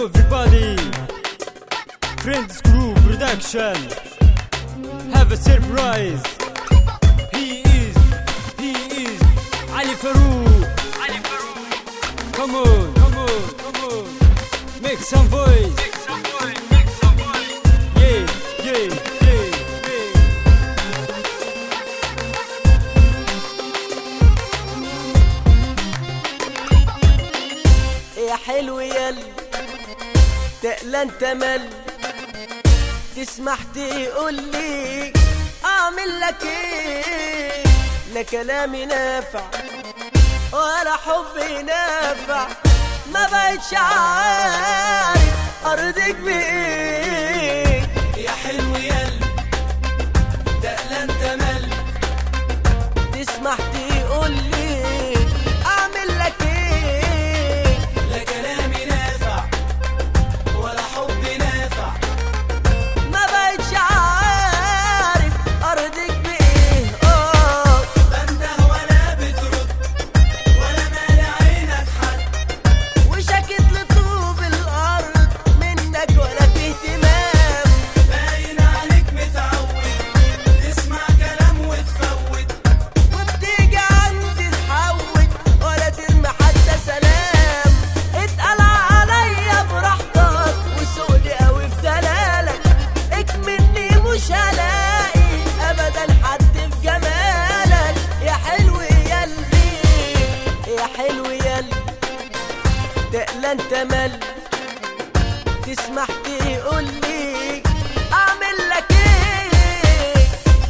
everybody, Friends Crew Production have a surprise. He is Ali Farouk. Come on, make some voice. Yeah. يا حلو ياللي تقلى انت مل تسمح تقولي اعمل لك ايه؟ لا كلامي نافع ولا حبي نافع، ما بقتش عارف ارضيك بايه. يا حلو ياللي تقلى انت مل تسمح تقولي اعمل لك ايه؟ لا كلامي نافع ولا حبي نافع، ما بقتش عارف ارضيك بايه. بنده ولا بترد ولا مالي عينك حد، وشكت لطوب الارض منك ولا في اهتمام. باين عليك متعود تسمع كلام وتفوت، وبتيجي عندي تحوت ولا ترمي حتى سلام. اتقل عليا براحتك وسوقلي قوي في دلالك، اكملني مش هلاقي ابدا حد في جمالك. يا حلو ياللي تقلى انت مل تسمح تقولي اعمل لك ايه؟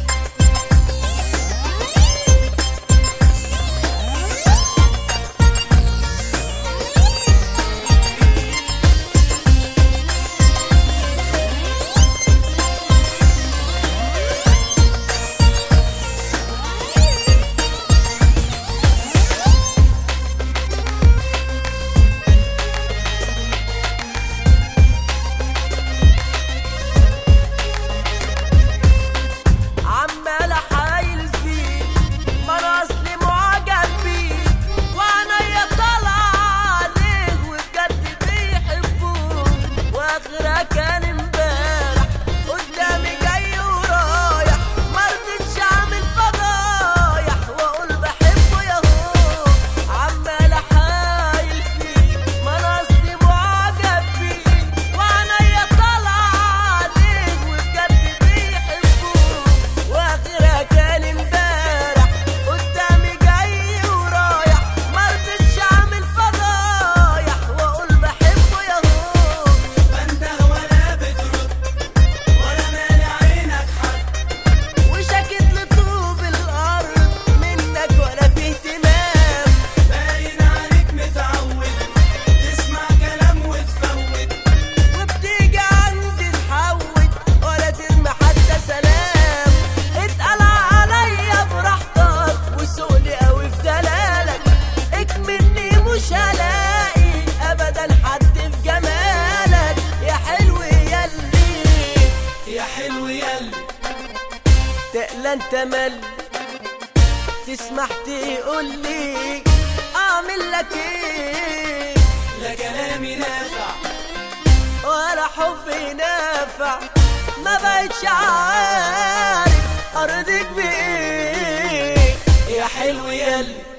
عمال احايل فيك ما انا اصلي معجب بيك، وعينيا طالعه عليك وبجد بيحبوك. واخرها كان امبارح قدامي جاي ورايح، مرضتش اعمل فضايح واقول بحبه ياهو. عمال احايل فيك ما انا اصلي معجب بيك، وعينيا طالعه عليك وبجد بيحبوك. واخرها كان امبارح قدامي جاي ورايح، مرضتش اعمل فضايح واقول بحبه ياهو. بنده ولا بترد ولا مالي عينك حد، وشكت لطوب الارض منك ولا في اهتمام. باين عليك متعود تسمع كلام وتفوت، وبتيجي عندي تحوت ولا ترمي حتى سلام. اتقل عليا براحتك وسوقلي قوي في دلالك، اكملني مش هلاقي ابدا حد في جمالك. يا حلو ياللي تقلى انت مل تسمح تقولي اعمل لك ايه؟ لا كلامي نافع ولا حبي نافع، ما بقتش عارف ارضيك بايه. يا حلو ياللي